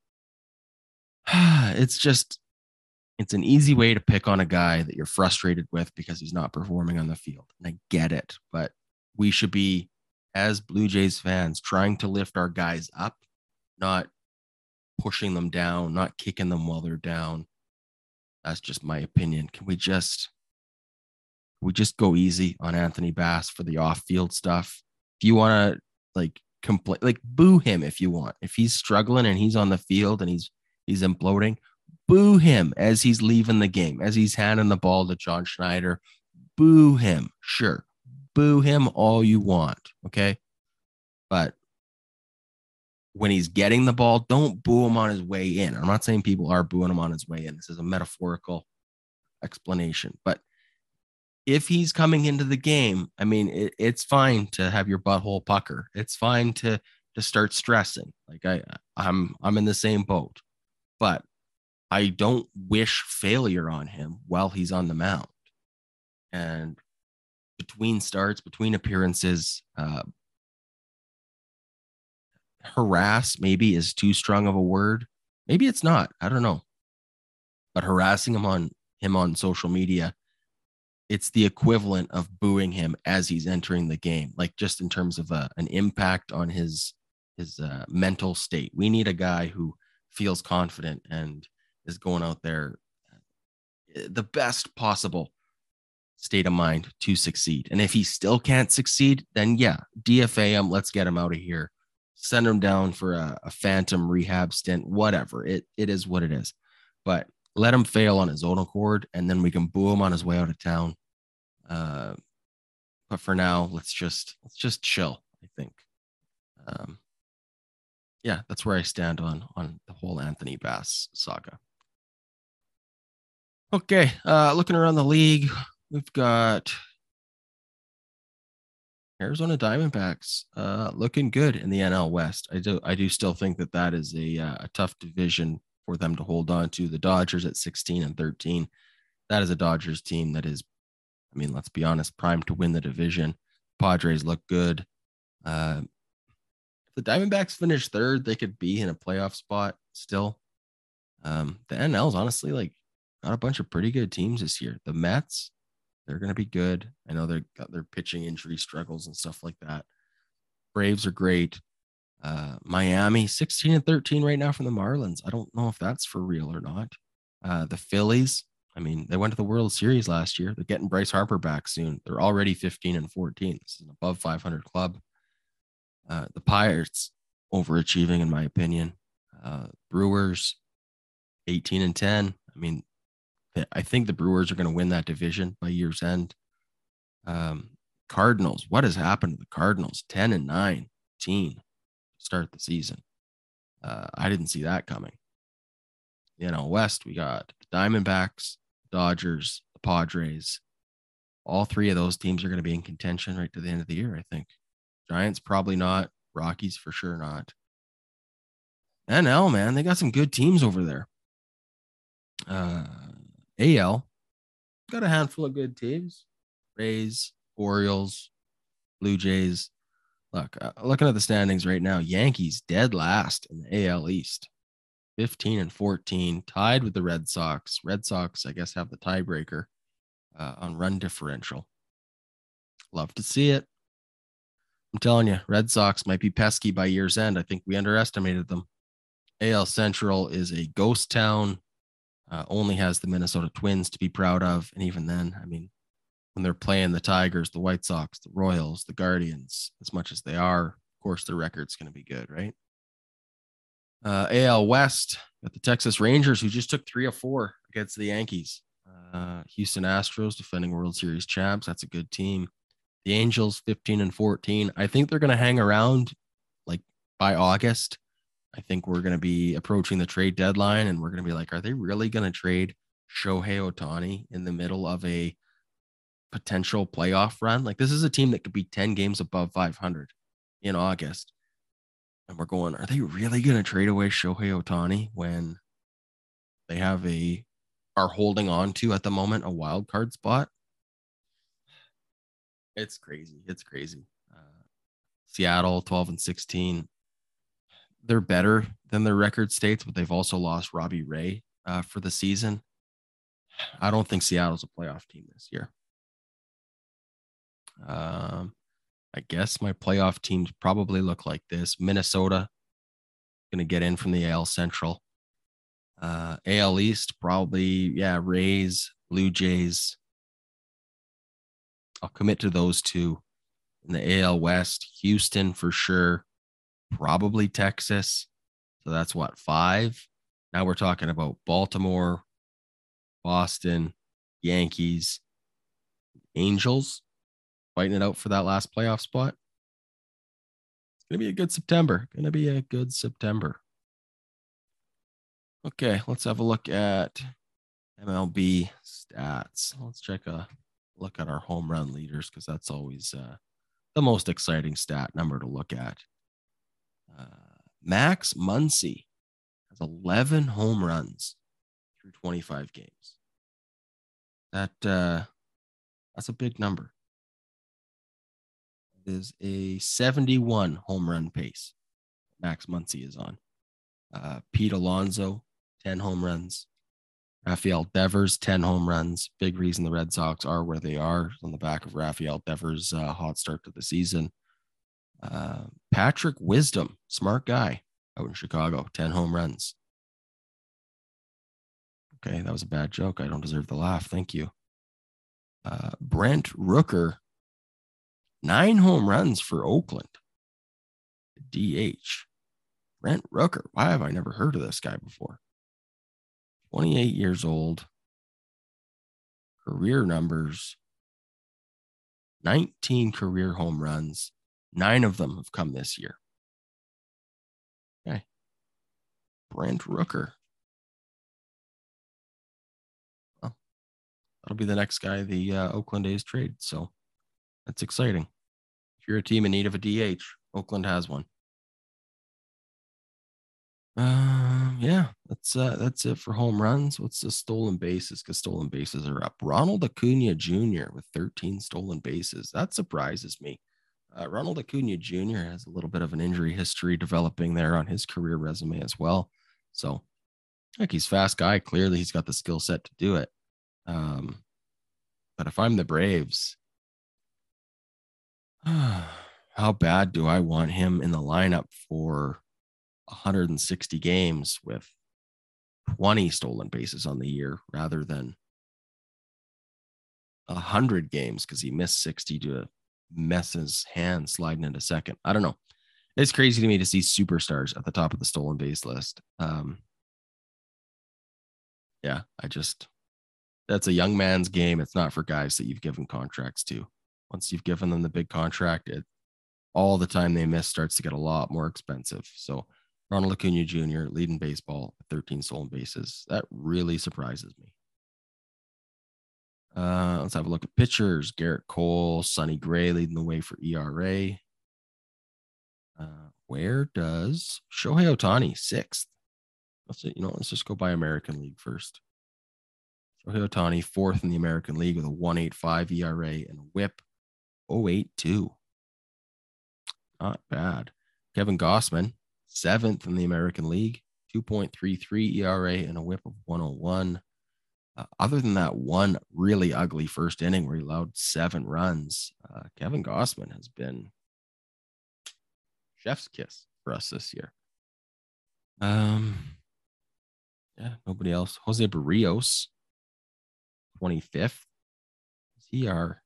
Speaker 1: it's just, it's an easy way to pick on a guy that you're frustrated with because he's not performing on the field. And I get it, but we should be, as Blue Jays fans, trying to lift our guys up, not pushing them down, not kicking them while they're down. That's just my opinion. Can we just, can we just go easy on Anthony Bass for the off-field stuff? If you want to, like, complain, like, boo him if you want. If he's struggling and he's on the field and he's he's imploding, boo him as he's leaving the game, as he's handing the ball to John Schneider. Boo him, sure. Boo him all you want, okay? But when he's getting the ball, don't boo him on his way in. I'm not saying people are booing him on his way in. This is a metaphorical explanation. But if he's coming into the game, I mean, it, it's fine to have your butthole pucker. It's fine to to start stressing. Like, I, I'm I'm in the same boat. But I don't wish failure on him while he's on the mound. And between starts, between appearances, uh, harass maybe is too strong of a word. Maybe it's not. I don't know. But harassing him on him on social media, it's the equivalent of booing him as he's entering the game, like, just in terms of a, an impact on his his uh, mental state. We need a guy who feels confident and is going out there the best possible state of mind to succeed. And if he still can't succeed, then yeah, D F A him. Let's get him out of here. Send him down for a, a phantom rehab stint, whatever. It it is what it is. But let him fail on his own accord, and then we can boo him on his way out of town. Uh, but for now, let's just let's just chill, I think. Um, yeah, that's where I stand on on the whole Anthony Bass saga. Okay, uh, looking around the league, we've got Arizona Diamondbacks uh, looking good in the N L West. I do I do still think that that is a, uh, a tough division for them to hold on to. The Dodgers at sixteen and thirteen. That is a Dodgers team that is, I mean, let's be honest, primed to win the division. Padres look good. Uh, if the Diamondbacks finish third, they could be in a playoff spot still. Um, the N L's honestly like got a bunch of pretty good teams this year. The Mets, they're going to be good. I know they've got their pitching injury struggles and stuff like that. Braves are great. Uh, Miami, sixteen and thirteen right now from the Marlins. I don't know if that's for real or not. Uh, the Phillies, I mean, they went to the World Series last year. They're getting Bryce Harper back soon. They're already fifteen and fourteen. This is an above five hundred club. Uh, the Pirates, overachieving in my opinion. Uh, Brewers, eighteen and ten. I mean, I think the Brewers are going to win that division by year's end. Um, Cardinals, what has happened to the Cardinals? ten and nine, to start the season. Uh, I didn't see that coming. You know, West, we got the Diamondbacks, Dodgers, the Padres. All three of those teams are going to be in contention right to the end of the year, I think. Giants, probably not. Rockies, for sure not. N L, man, they got some good teams over there. Uh, A L, got a handful of good teams. Rays, Orioles, Blue Jays. Look, uh, looking at the standings right now, Yankees dead last in the A L East. fifteen and fourteen, tied with the Red Sox. Red Sox, I guess, have the tiebreaker uh, on run differential. Love to see it. I'm telling you, Red Sox might be pesky by year's end. I think we underestimated them. A L Central is a ghost town. Uh, only has the Minnesota Twins to be proud of. And even then, I mean, when they're playing the Tigers, the White Sox, the Royals, the Guardians, as much as they are, of course, their record's going to be good, right? Uh, A L West, got the Texas Rangers, who just took three of four against the Yankees. Uh, Houston Astros, defending World Series champs. That's a good team. The Angels, fifteen and fourteen. I think they're going to hang around like by August. I think we're going to be approaching the trade deadline, and we're going to be like, are they really going to trade Shohei Ohtani in the middle of a potential playoff run? Like, this is a team that could be ten games above five hundred in August. And we're going, are they really going to trade away Shohei Ohtani when they have a, are holding on to at the moment a wild card spot? It's crazy. It's crazy. Uh, Seattle, twelve and sixteen. They're better than their record states, but they've also lost Robbie Ray uh, for the season. I don't think Seattle's a playoff team this year. Um, I guess my playoff teams probably look like this. Minnesota going to get in from the A L Central. Uh, A L East, probably, yeah, Rays, Blue Jays. I'll commit to those two. In the A L West, Houston for sure. Probably Texas. So that's what, five? Now we're talking about Baltimore, Boston, Yankees, Angels fighting it out for that last playoff spot. It's going to be a good September. Going to be a good September. Okay, let's have a look at M L B stats. Let's check a look at our home run leaders because that's always uh, the most exciting stat number to look at. Uh, Max Muncy has eleven home runs through twenty-five games. That uh, that's a big number. It is a seventy-one home run pace Max Muncy is on. Uh, Pete Alonso, ten home runs. Rafael Devers, ten home runs. Big reason the Red Sox are where they are on the back of Rafael Devers' uh, hot start to the season. Uh, Patrick Wisdom, smart guy out in Chicago, ten home runs. Okay, that was a bad joke. I don't deserve the laugh. Thank you. Uh, Brent Rooker, nine home runs for Oakland. D H. Brent Rooker. Why have I never heard of this guy before? twenty-eight years old. Career numbers. nineteen career home runs. Nine of them have come this year. Okay. Brent Rooker. Well, that'll be the next guy the uh, Oakland A's trade. So that's exciting. If you're a team in need of a D H, Oakland has one. Uh, yeah, that's uh, that's it for home runs. What's the stolen bases? Because stolen bases are up. Ronald Acuna Junior with thirteen stolen bases. That surprises me. Uh, Ronald Acuna Junior has a little bit of an injury history developing there on his career resume as well. So, like, he's a fast guy. Clearly, he's got the skill set to do it. Um, but if I'm the Braves, how bad do I want him in the lineup for one hundred sixty games with twenty stolen bases on the year rather than one hundred games because he missed sixty to mess his hand sliding into second? I don't know. It's crazy to me to see superstars at the top of the stolen base list. Um, yeah, I just, that's a young man's game. It's not for guys that you've given contracts to. Once you've given them the big contract, it all the time they miss starts to get a lot more expensive. So Ronald Acuna Junior leading baseball with thirteen stolen bases. That really surprises me. Uh, let's have a look at pitchers. Garrett Cole, Sonny Gray leading the way for E R A. Uh, where does Shohei Ohtani, sixth? Let's you know, let's just go by American League first. Shohei Ohtani, fourth in the American League with a one point eight five E R A and a whip oh point eight two. Not bad. Kevin Gausman, seventh in the American League, two point three three E R A and a whip of one oh one. Uh, other than that one really ugly first inning where he allowed seven runs, uh, Kevin Gausman has been chef's kiss for us this year. Um, yeah, nobody else. Jose Barrios, twenty-fifth. Is he our?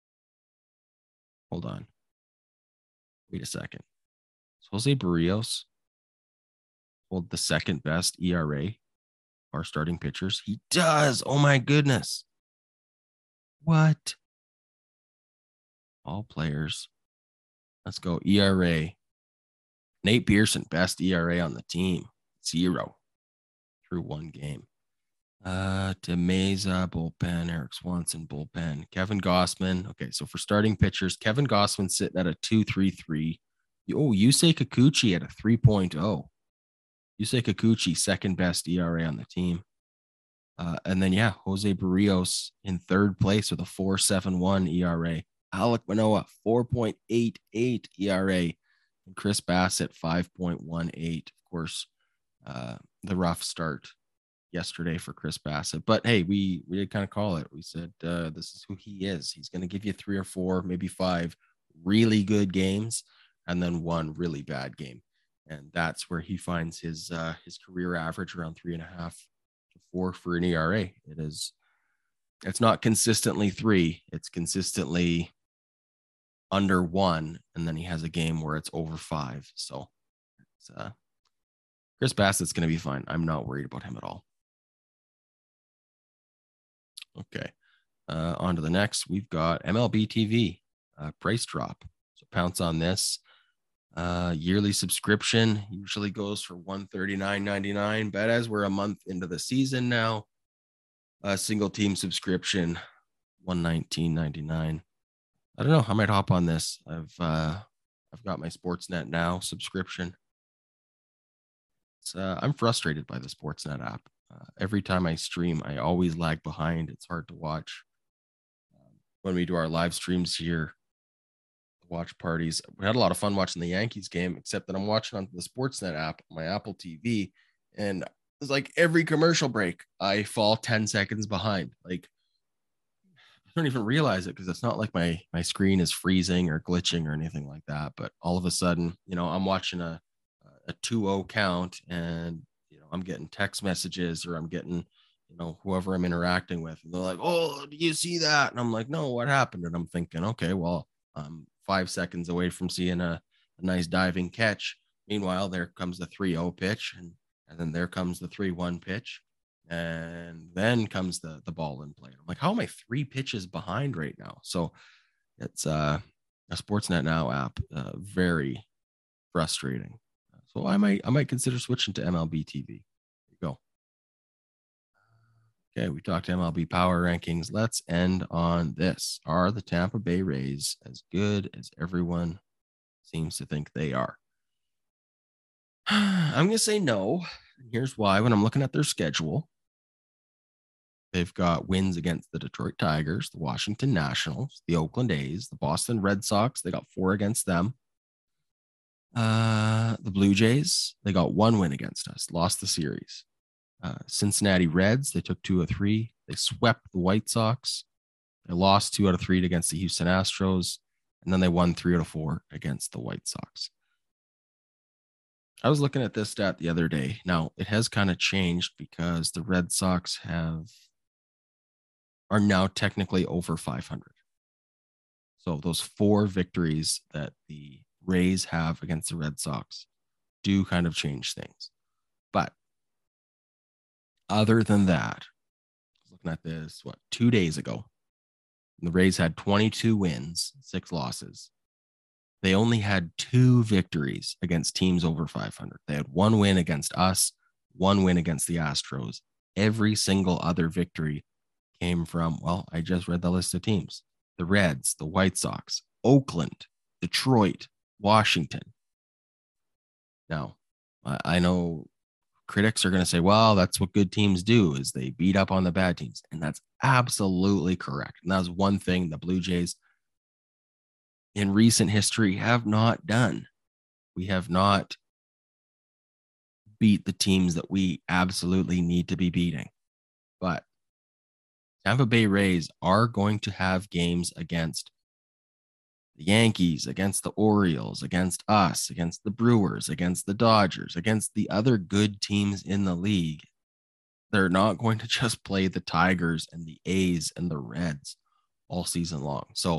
Speaker 1: Hold on. Wait a second. Does Jose Barrios hold the second best E R A? Our starting pitchers? He does. Oh my goodness. What? All players. Let's go. E R A. Nate Pearson, best E R A on the team. Zero through one game. Uh, DeMeza, bullpen. Eric Swanson, bullpen. Kevin Gausman. Okay, so for starting pitchers, Kevin Gausman sitting at a two point three three. Oh, Yusei Kikuchi at a three point oh. Yusei Kikuchi, second best E R A on the team. Uh, and then, yeah, Jose Barrios in third place with a four point seven one E R A. Alek Manoah, four point eight eight E R A. And Chris Bassett, five point one eight. Of course, uh, the rough start yesterday for Chris Bassett. But, hey, we, we did kind of call it. We said uh, this is who he is. He's going to give you three or four, maybe five really good games and then one really bad game. And that's where he finds his uh, his career average around three and a half to four for an E R A. It is, it's not consistently three. It's consistently under one. And then he has a game where it's over five. So it's, uh, Chris Bassett's going to be fine. I'm not worried about him at all. Okay. Uh, on to the next. We've got M L B T V uh, price drop. So pounce on this. Uh, yearly subscription usually goes for one hundred thirty-nine ninety-nine, but as we're a month into the season now, a single team subscription, one hundred nineteen ninety-nine. I don't know. I might hop on this. I've uh, I've got my Sportsnet Now subscription. It's, uh, I'm frustrated by the Sportsnet app. Uh, every time I stream, I always lag behind. It's hard to watch. Um, when we do our live streams here, watch parties, we had a lot of fun watching the Yankees game, except that I'm watching on the Sportsnet app, my Apple T V, and it's like every commercial break, I fall ten seconds behind. Like, I don't even realize it because it's not like my my screen is freezing or glitching or anything like that. But all of a sudden, you know, I'm watching a a two oh count, and you know, I'm getting text messages or I'm getting, you know, whoever I'm interacting with. And they're like, "Oh, do you see that?" And I'm like, "No, what happened?" And I'm thinking, okay, well, I'm five seconds away from seeing a, a nice diving catch. Meanwhile, there comes the three oh pitch, and, and then there comes the three one pitch. And then comes the, the ball in play. I'm like, how am I three pitches behind right now? So it's uh, a Sportsnet Now app, uh, very frustrating. So I might I might consider switching to M L B T V. There you go. Okay, we talked M L B power rankings. Let's end on this. Are the Tampa Bay Rays as good as everyone seems to think they are? I'm going to say no. Here's why. When I'm looking at their schedule, they've got wins against the Detroit Tigers, the Washington Nationals, the Oakland A's, the Boston Red Sox. They got four against them. Uh, the Blue Jays, they got one win against us, lost the series. Uh, Cincinnati Reds, they took two of three. They swept the White Sox. They lost two out of three against the Houston Astros. And then they won three out of four against the White Sox. I was looking at this stat the other day. Now, it has kind of changed because the Red Sox have are now technically over five hundred. So those four victories that the Rays have against the Red Sox do kind of change things. But other than that, I was looking at this, what, two days ago, the Rays had twenty-two wins, six losses. They only had two victories against teams over five hundred. They had one win against us, one win against the Astros. Every single other victory came from, well, I just read the list of teams. The Reds, the White Sox, Oakland, Detroit, Washington. Now, I know critics are going to say, well, that's what good teams do, is they beat up on the bad teams. And that's absolutely correct. And that was one thing the Blue Jays in recent history have not done. We have not beat the teams that we absolutely need to be beating. But Tampa Bay Rays are going to have games against the Yankees, against the Orioles, against us, against the Brewers, against the Dodgers, against the other good teams in the league. They're not going to just play the Tigers and the A's and the Reds all season long. So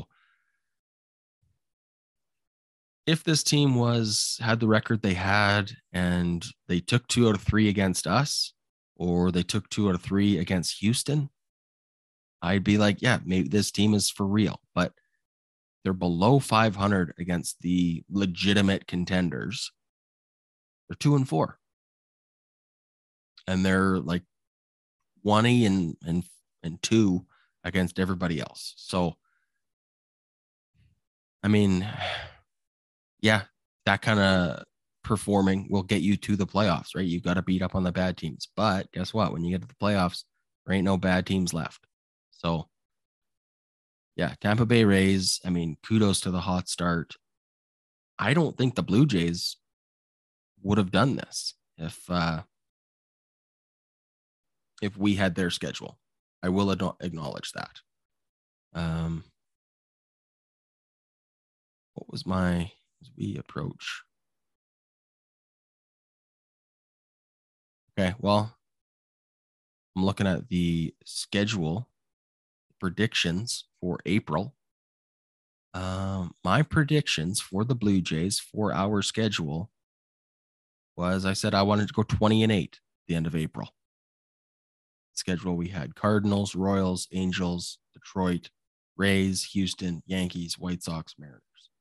Speaker 1: if this team was had the record they had and they took two out of three against us, or they took two out of three against Houston, I'd be like, yeah, maybe this team is for real. But they're below five hundred against the legitimate contenders. They're two and four. And they're like twenty and, and, and two against everybody else. So, I mean, yeah, that kind of performing will get you to the playoffs, right? You got to beat up on the bad teams. But guess what? When you get to the playoffs, there ain't no bad teams left. So, yeah, Tampa Bay Rays, I mean, kudos to the hot start. I don't think the Blue Jays would have done this if uh, if we had their schedule. I will ad- acknowledge that. Um, what was my, as we approach? Okay, well, I'm looking at the schedule predictions for April. Um, my predictions for the Blue Jays for our schedule was, I said I wanted to go twenty and eight at the end of April. Schedule, we had Cardinals, Royals, Angels, Detroit, Rays, Houston, Yankees, White Sox, Mariners.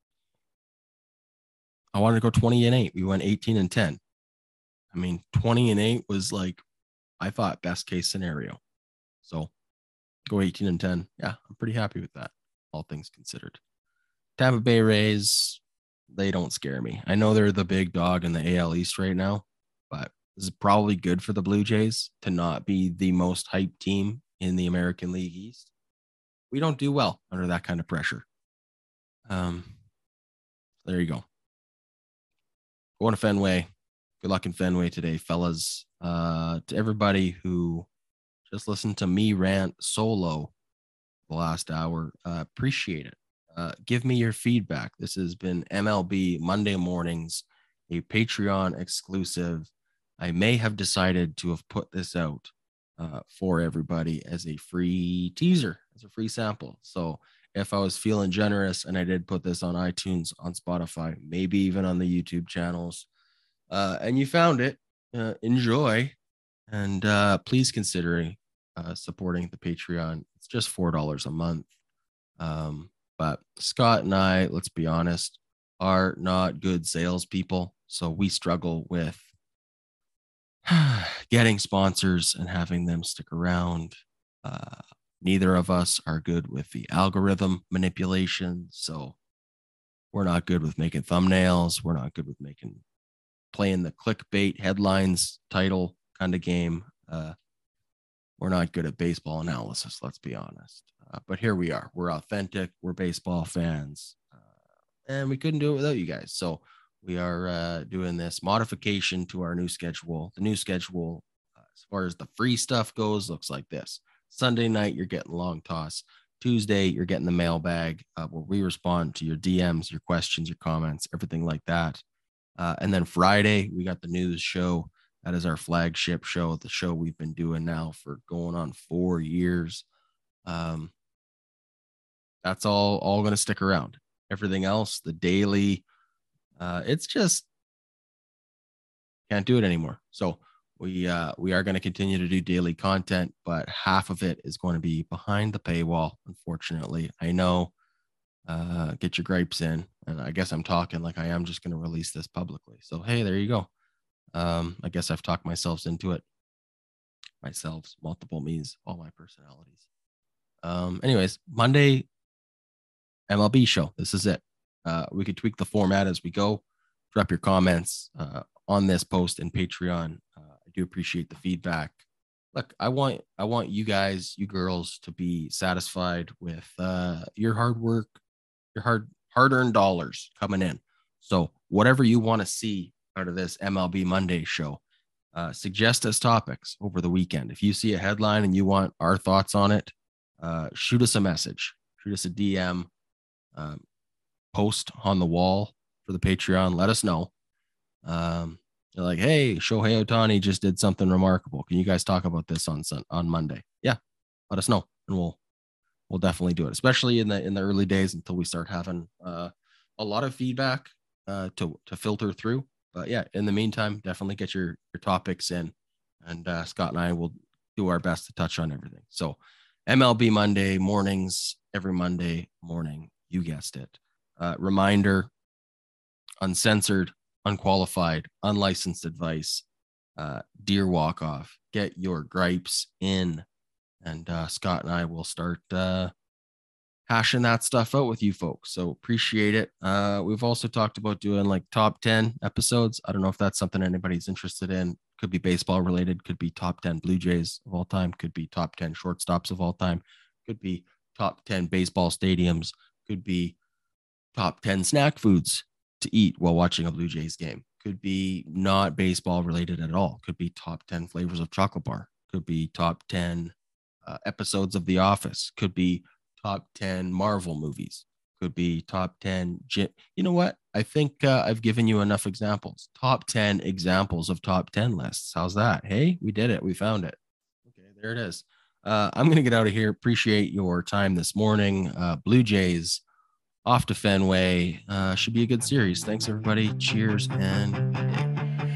Speaker 1: I wanted to go twenty and eight. We went eighteen and ten. I mean, twenty and eight was like, I thought, best case scenario. So go eighteen and ten. Yeah, I'm pretty happy with that, all things considered. Tampa Bay Rays, they don't scare me. I know they're the big dog in the A L East right now, but this is probably good for the Blue Jays to not be the most hyped team in the American League East. We don't do well under that kind of pressure. Um, there you go. Going to Fenway. Good luck in Fenway today, fellas. Uh, to everybody who just listened to me rant solo the last hour, uh, appreciate it. Uh, give me your feedback. This has been M L B Monday Mornings, a Patreon exclusive. I may have decided to have put this out uh, for everybody as a free teaser, as a free sample. So if I was feeling generous and I did put this on iTunes, on Spotify, maybe even on the YouTube channels, uh, and you found it, uh, enjoy. And uh, please consider uh, supporting the Patreon. It's just four dollars a month. Um, but Scott and I, let's be honest, are not good salespeople. So we struggle with getting sponsors and having them stick around. Uh, neither of us are good with the algorithm manipulation. So we're not good with making thumbnails. We're not good with making, playing the clickbait headlines title kind of game. Uh, we're not good at baseball analysis, let's be honest. Uh, but here we are. We're authentic. We're baseball fans. Uh, and we couldn't do it without you guys. So we are uh, doing this modification to our new schedule. The new schedule, uh, as far as the free stuff goes, looks like this. Sunday night, you're getting Long Toss. Tuesday, you're getting the mailbag uh, where we respond to your D Ms, your questions, your comments, everything like that. Uh, and then Friday, we got the news show. That is our flagship show, the show we've been doing now for going on four years. Um, that's all, all going to stick around. Everything else, the daily, uh, it's just can't do it anymore. So we uh, we are going to continue to do daily content, but half of it is going to be behind the paywall. Unfortunately, I know. Uh, get your gripes in, and I guess I'm talking like I am just going to release this publicly. So hey, there you go. Um, I guess I've talked myself into it. Myself, multiple me's, all my personalities. Um, anyways, Monday M L B show. This is it. Uh, we could tweak the format as we go. Drop your comments uh, on this post in Patreon. Uh, I do appreciate the feedback. Look, I want I want you guys, you girls, to be satisfied with uh, your hard work, your hard hard-earned dollars coming in. So whatever you want to see out of this M L B Monday show, uh, suggest as topics over the weekend. If you see a headline and you want our thoughts on it, uh, shoot us a message, shoot us a D M, um, post on the wall for the Patreon. Let us know. Um, they're like, hey, Shohei Ohtani just did something remarkable. Can you guys talk about this on on Monday? Yeah, let us know, and we'll we'll definitely do it, especially in the in the early days until we start having uh, a lot of feedback uh, to to filter through. But yeah, in the meantime, definitely get your your topics in, and uh, Scott and I will do our best to touch on everything. So M L B Monday mornings, every Monday morning, you guessed it. Uh, reminder, uncensored, unqualified, unlicensed advice, uh, deer walk off. Get your gripes in, and uh, Scott and I will start uh, hashing that stuff out with you folks. So appreciate it. Uh, we've also talked about doing like top ten episodes. I don't know if that's something anybody's interested in. Could be baseball related, could be top ten Blue Jays of all time, could be top ten shortstops of all time, could be top ten baseball stadiums, could be top ten snack foods to eat while watching a Blue Jays game, could be not baseball related at all, could be top ten flavors of chocolate bar, could be top ten uh, episodes of The Office, could be top ten Marvel movies, could be top ten. You know what? I think uh, I've given you enough examples. Top ten examples of top ten lists. How's that? Hey, we did it. We found it. Okay, there it is. Uh, I'm going to get out of here. Appreciate your time this morning. Uh, Blue Jays off to Fenway. Uh, should be a good series. Thanks, everybody. Cheers and good day.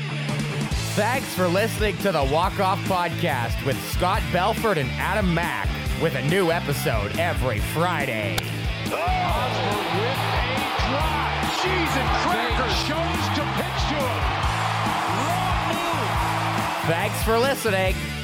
Speaker 2: Thanks for listening to the Walk Off Podcast with Scott Belford and Adam Mack, with a new episode every Friday.
Speaker 3: Oh! Osborne with a drive. Cheese and crackers. Shows to pitch to him. Wrong move.
Speaker 2: Thanks for listening.